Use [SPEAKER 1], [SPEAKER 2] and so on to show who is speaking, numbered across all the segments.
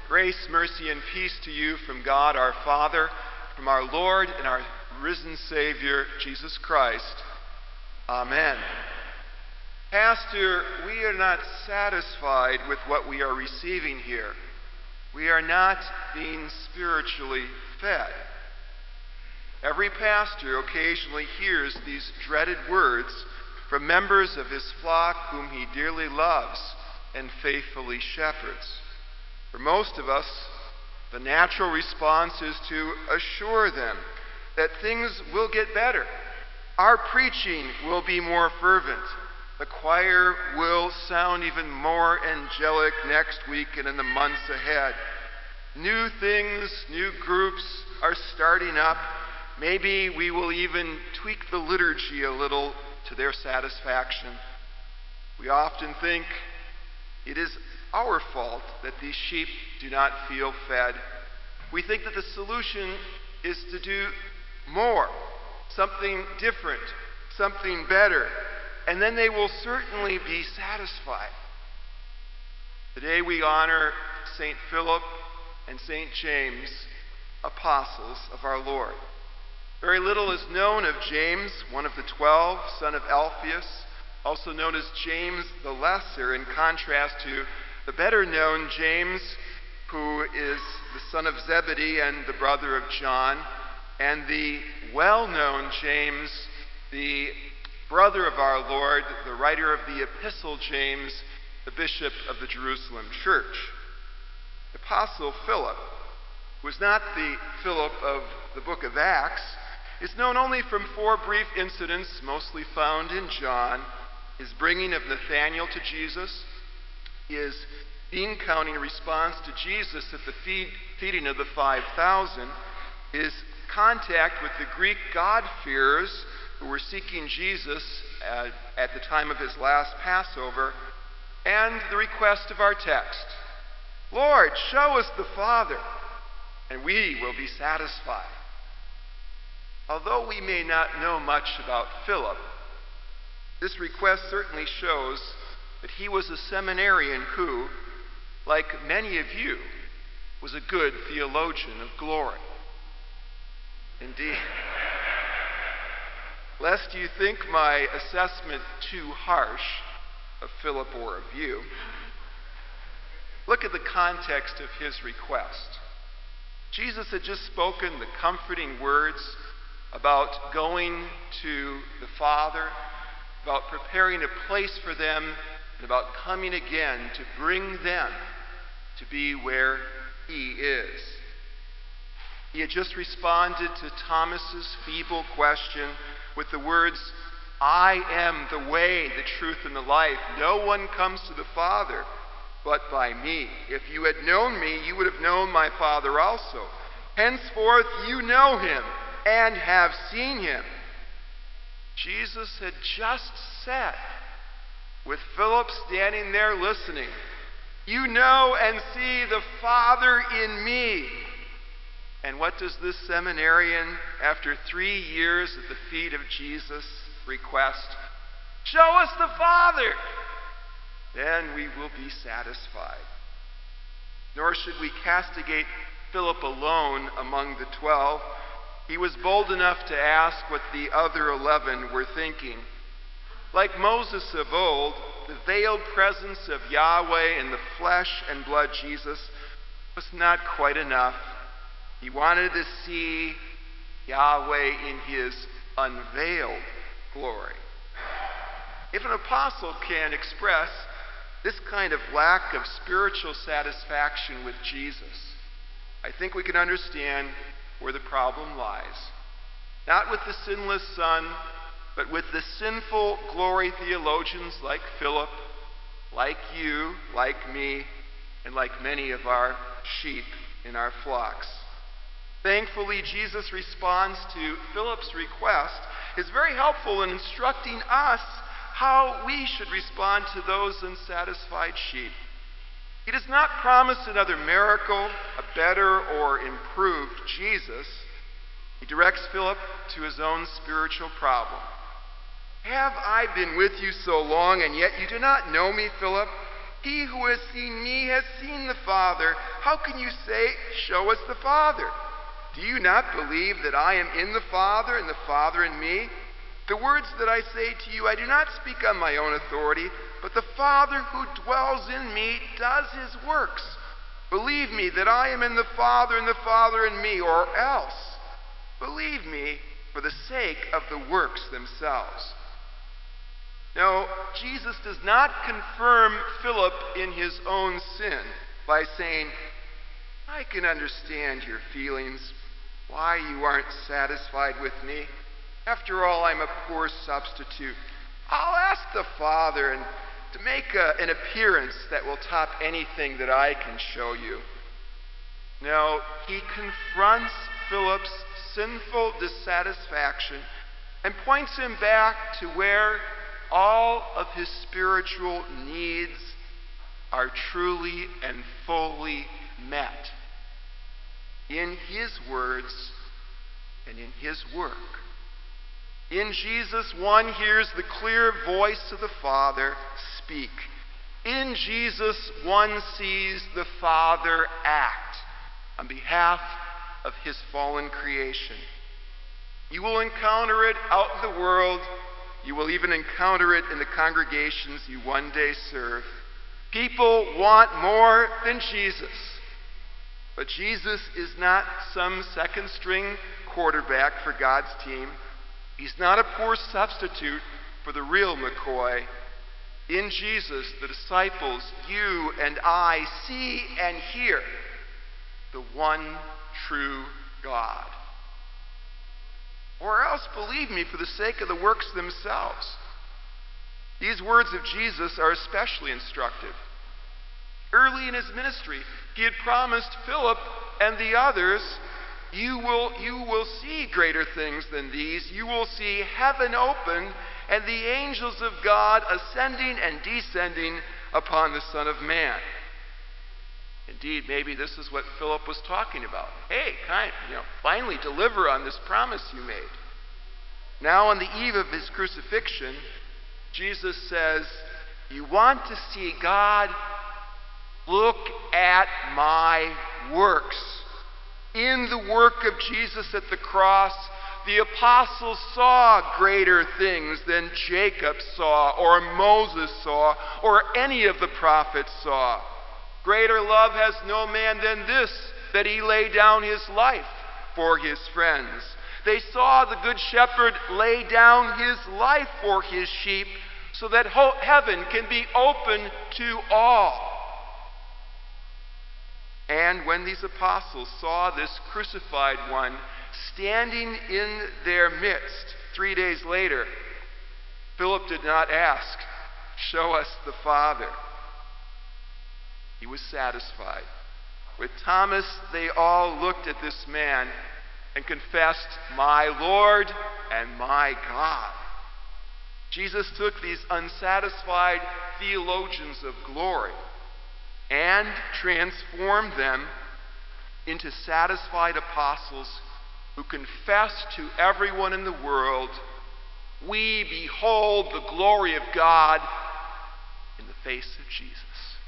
[SPEAKER 1] Grace, mercy, and peace to you from God our Father, from our Lord and our risen Savior, Jesus Christ. Amen. Pastor, we are not satisfied with what we are receiving here. We are not being spiritually fed. Every pastor occasionally hears these dreaded words from members of his flock whom he dearly loves and faithfully shepherds. For most of us, the natural response is to assure them that things will get better. Our preaching will be more fervent. The choir will sound even more angelic next week and in the months ahead. New things, new groups are starting up. Maybe we will even tweak the liturgy a little to their satisfaction. We often think it is our fault that these sheep do not feel fed. We think that the solution is to do more, something different, something better, and then they will certainly be satisfied. Today we honor St. Philip and St. James, apostles of our Lord. Very little is known of James, one of the 12, son of Alphaeus, also known as James the Lesser, in contrast to the better-known James, who is the son of Zebedee and the brother of John, and the well-known James, the brother of our Lord, the writer of the Epistle James, the bishop of the Jerusalem church. The Apostle Philip, who is not the Philip of the book of Acts, is known only from 4 brief incidents, mostly found in John: his bringing of Nathanael to Jesus, his bean counting response to Jesus at the feeding of the 5,000, his contact with the Greek God-fearers who were seeking Jesus at the time of his last Passover, and the request of our text: Lord, show us the Father, and we will be satisfied. Although we may not know much about Philip, this request certainly shows that he was a seminarian who, like many of you, was a good theologian of glory. Indeed. Lest you think my assessment too harsh of Philip or of you, look at the context of his request. Jesus had just spoken the comforting words about going to the Father, about preparing a place for them, and about coming again to bring them to be where he is. He had just responded to Thomas's feeble question with the words, I am the way, the truth, and the life. No one comes to the Father but by me. If you had known me, you would have known my Father also. Henceforth you know him and have seen him. Jesus had just said, with Philip standing there listening, you know and see the Father in me. And what does this seminarian, after 3 years at the feet of Jesus, request? Show us the Father, then we will be satisfied. Nor should we castigate Philip alone among the 12. He was bold enough to ask what the other 11 were thinking. Like Moses of old, the veiled presence of Yahweh in the flesh and blood Jesus was not quite enough. He wanted to see Yahweh in his unveiled glory. If an apostle can express this kind of lack of spiritual satisfaction with Jesus, I think we can understand where the problem lies. Not with the sinless Son, but with the sinful glory theologians like Philip, like you, like me, and like many of our sheep in our flocks. Thankfully, Jesus' response to Philip's request is very helpful in instructing us how we should respond to those unsatisfied sheep. He does not promise another miracle, a better or improved Jesus. He directs Philip to his own spiritual problem. Have I been with you so long, and yet you do not know me, Philip? He who has seen me has seen the Father. How can you say, 'Show us the Father'? Do you not believe that I am in the Father and the Father in me? The words that I say to you, I do not speak on my own authority, but the Father who dwells in me does his works. Believe me that I am in the Father and the Father in me, or else believe me for the sake of the works themselves." No, Jesus does not confirm Philip in his own sin by saying, "I can understand your feelings, why you aren't satisfied with me. After all, I'm a poor substitute. I'll ask the Father to make an appearance that will top anything that I can show you." No, he confronts Philip's sinful dissatisfaction and points him back to where all of his spiritual needs are truly and fully met in his words and in his work. In Jesus, one hears the clear voice of the Father speak. In Jesus, one sees the Father act on behalf of his fallen creation. You will encounter it out in the world. You will even encounter it in the congregations you one day serve. People want more than Jesus. But Jesus is not some second-string quarterback for God's team. He's not a poor substitute for the real McCoy. In Jesus, the disciples, you and I, see and hear the one true God. Or else believe me for the sake of the works themselves. These words of Jesus are especially instructive. Early in his ministry, he had promised Philip and the others, you will see greater things than these. You will see heaven open and the angels of God ascending and descending upon the Son of Man. Indeed, maybe this is what Philip was talking about. Hey, finally deliver on this promise you made. Now, on the eve of his crucifixion, Jesus says, "You want to see God? Look at my works." In the work of Jesus at the cross, the apostles saw greater things than Jacob saw, or Moses saw, or any of the prophets saw. Greater love has no man than this, that he lay down his life for his friends. They saw the Good Shepherd lay down his life for his sheep so that heaven can be open to all. And when these apostles saw this crucified one standing in their midst 3 days later, Philip did not ask, "Show us the Father." He was satisfied. With Thomas, they all looked at this man and confessed, "My Lord and my God." Jesus took these unsatisfied theologians of glory and transformed them into satisfied apostles who confess to everyone in the world, "We behold the glory of God in the face of Jesus."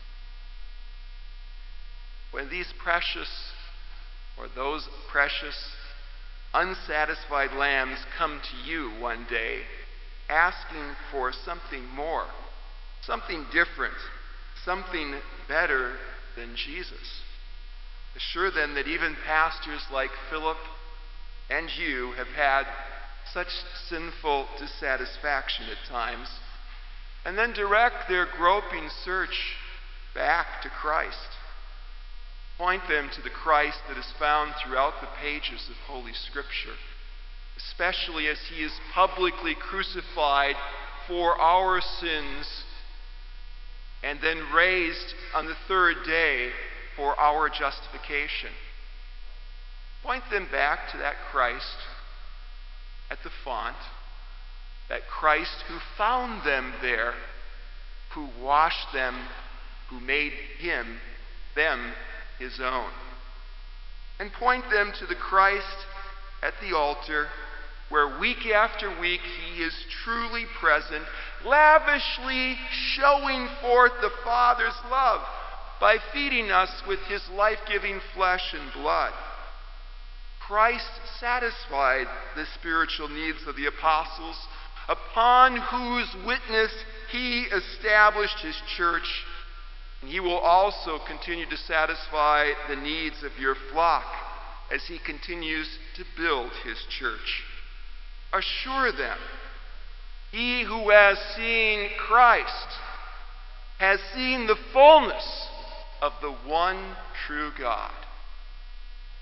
[SPEAKER 1] When these precious, or those precious, unsatisfied lambs come to you one day, asking for something more, something different, something better than Jesus, assure them that even pastors like Philip and you have had such sinful dissatisfaction at times, and then direct their groping search back to Christ. Point them to the Christ that is found throughout the pages of Holy Scripture, especially as he is publicly crucified for our sins and then raised on the third day for our justification. Point them back to that Christ at the font, that Christ who found them there, who washed them, who made them his own. And point them to the Christ at the altar where week after week he is truly present, lavishly showing forth the Father's love by feeding us with his life-giving flesh and blood. Christ satisfied the spiritual needs of the apostles, upon whose witness he established his church, and he will also continue to satisfy the needs of your flock as he continues to build his church. Assure them, he who has seen Christ has seen the fullness of the one true God.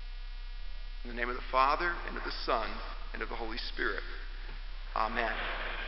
[SPEAKER 1] In the name of the Father, and of the Son, and of the Holy Spirit. Amen.